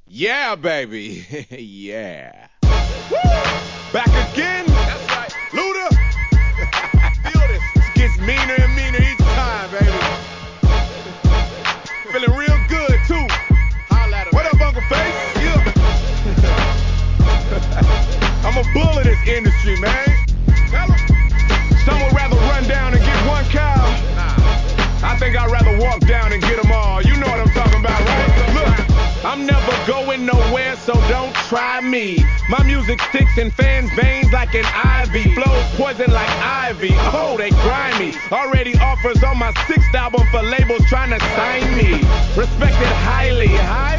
Yeah, baby. Yeah. Woo! Back again. That's right. Luda. Feel this. It gets meaner and meaner each time, baby. Feeling real good, too. Holla at him, what up, Uncle Face? Yeah. I'm a bull of this industry, man. Tell 'em. Some would rather run down and get one cow. Nah. I think I'd rather walk down and get them all. You know what I'm talking about, right? Look. I'm never going nowhere, so don't try me. My music sticks in fans' veins like an ivy. Flows poison like ivy. Oh, they grimy. Already offers on my 6th album for labels trying to sign me. Respected highly. High